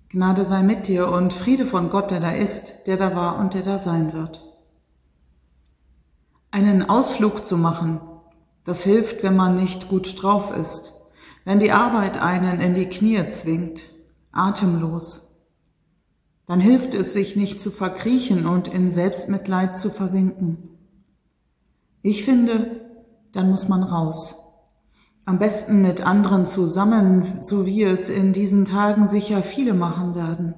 Gnade sei mit dir und Friede von Gott, der da ist, der da war und der da sein wird. Einen Ausflug zu machen, das hilft, wenn man nicht gut drauf ist, wenn die Arbeit einen in die Knie zwingt, atemlos. Dann hilft es, sich nicht zu verkriechen und in Selbstmitleid zu versinken. Ich finde, dann muss man raus. Am besten mit anderen zusammen, so wie es in diesen Tagen sicher viele machen werden.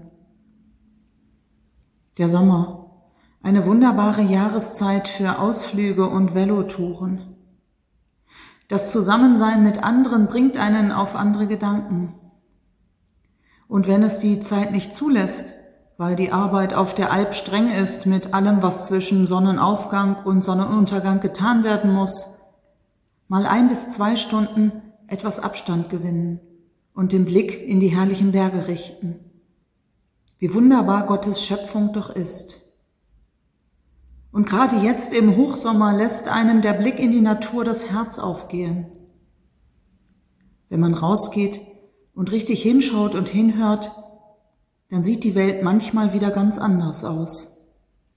Der Sommer, eine wunderbare Jahreszeit für Ausflüge und Velotouren. Das Zusammensein mit anderen bringt einen auf andere Gedanken. Und wenn es die Zeit nicht zulässt, weil die Arbeit auf der Alp streng ist mit allem, was zwischen Sonnenaufgang und Sonnenuntergang getan werden muss, mal 1 bis 2 Stunden etwas Abstand gewinnen und den Blick in die herrlichen Berge richten. Wie wunderbar Gottes Schöpfung doch ist. Und gerade jetzt im Hochsommer lässt einem der Blick in die Natur das Herz aufgehen. Wenn man rausgeht und richtig hinschaut und hinhört, dann sieht die Welt manchmal wieder ganz anders aus.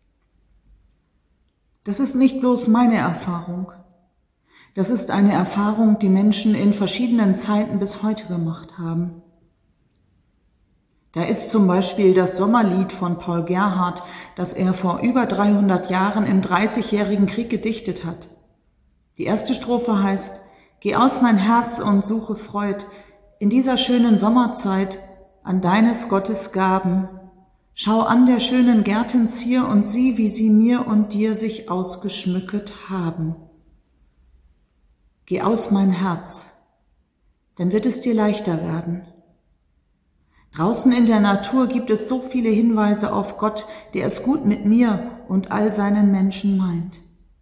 Das ist nicht bloß meine Erfahrung. Das ist eine Erfahrung, die Menschen in verschiedenen Zeiten bis heute gemacht haben. Da ist zum Beispiel das Sommerlied von Paul Gerhardt, das er vor über 300 Jahren im Dreißigjährigen Krieg gedichtet hat. Die erste Strophe heißt: Geh aus mein Herz und suche Freud in dieser schönen Sommerzeit an deines Gottes Gaben. Schau an der schönen Gärten Zier und sieh, wie sie mir und dir sich ausgeschmücket haben. Geh aus mein Herz, dann wird es dir leichter werden. Draußen in der Natur gibt es so viele Hinweise auf Gott, der es gut mit mir und all seinen Menschen meint.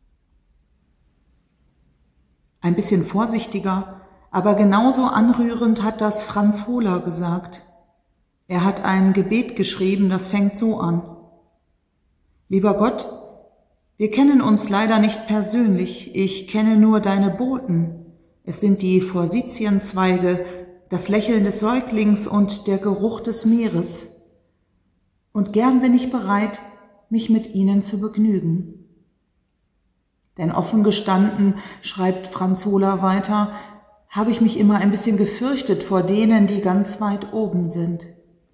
Ein bisschen vorsichtiger, aber genauso anrührend hat das Franz Hohler gesagt. Er hat ein Gebet geschrieben, das fängt so an: Lieber Gott, wir kennen uns leider nicht persönlich, ich kenne nur deine Boten. Es sind die Forsythienzweige, das Lächeln des Säuglings und der Geruch des Meeres. Und gern bin ich bereit, mich mit ihnen zu begnügen. Denn offen gestanden, schreibt Franz Hohler weiter, habe ich mich immer ein bisschen gefürchtet vor denen, die ganz weit oben sind.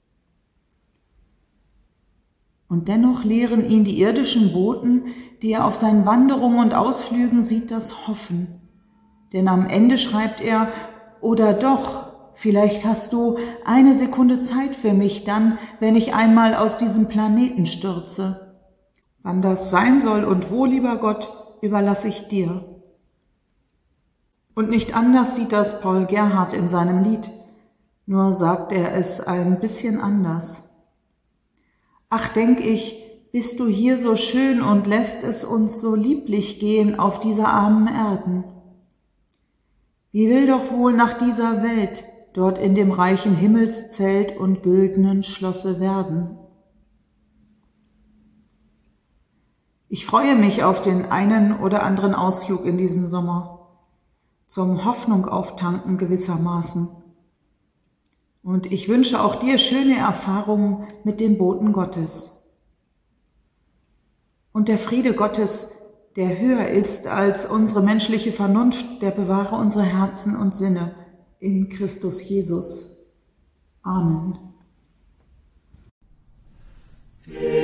Und dennoch lehren ihn die irdischen Boten, die er auf seinen Wanderungen und Ausflügen sieht, das Hoffen. Denn am Ende schreibt er: Oder doch, vielleicht hast du 1 Sekunde Zeit für mich dann, wenn ich einmal aus diesem Planeten stürze. Wann das sein soll und wo, lieber Gott, überlasse ich dir. Und nicht anders sieht das Paul Gerhardt in seinem Lied, nur sagt er es ein bisschen anders. Ach, denk ich, bist du hier so schön und lässt es uns so lieblich gehen auf dieser armen Erden. Wie will doch wohl nach dieser Welt dort in dem reichen Himmelszelt und güldenen Schlosse werden? Ich freue mich auf den einen oder anderen Ausflug in diesem Sommer, zum Hoffnung auftanken gewissermaßen. Und ich wünsche auch dir schöne Erfahrungen mit den Boten Gottes. Und der Friede Gottes, der höher ist als unsere menschliche Vernunft, der bewahre unsere Herzen und Sinne in Christus Jesus. Amen.